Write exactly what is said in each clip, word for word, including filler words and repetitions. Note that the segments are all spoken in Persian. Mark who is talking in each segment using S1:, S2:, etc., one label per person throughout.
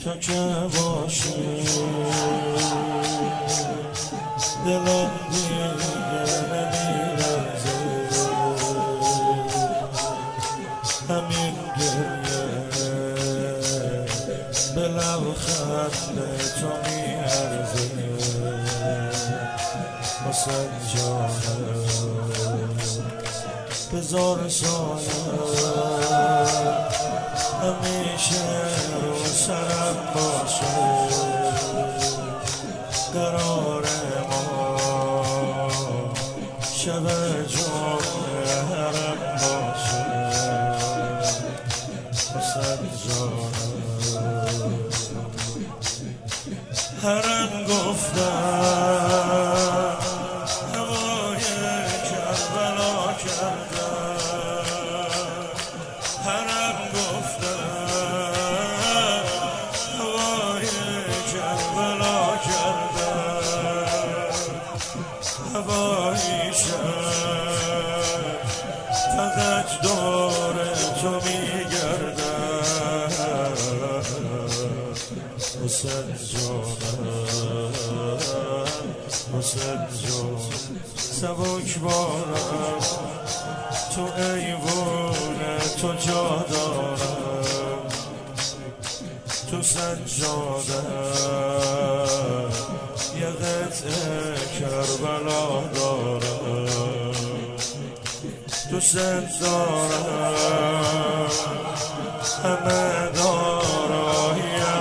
S1: تو که باشی دلم دیگه نمیرزه همین گریه به لبخند تو میارزه واسه جانم بذار سایه همیشه رو سرم باشه قرار ما شب جمعه حرم باشه واسه جانم حرم گفتم هوای کربلا کردم حرم گفتم هوای کربلا کردم هوایی شد فقط دور تو میگردم حسین جانم حسین جان سبک بارم تو ایوون تو جا دارم تو سجادم یه قطعه کربلا دارم تو سجد دارم همه داراییم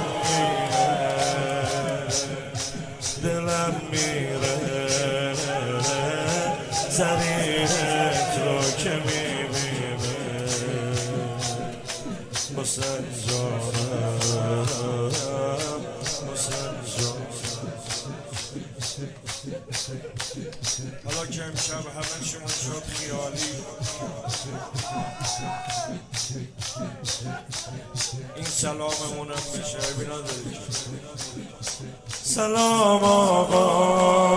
S1: میره دلم میره زریحت رو که میبینه حسین جانم حسین جانم حالا که امشب همه شما شد خیالی این سلاممونم میشه بینا دارید سلام آقا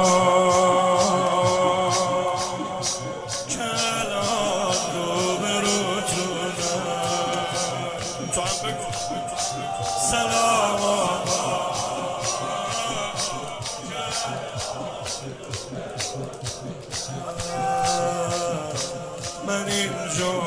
S1: سلام آقا من اینجا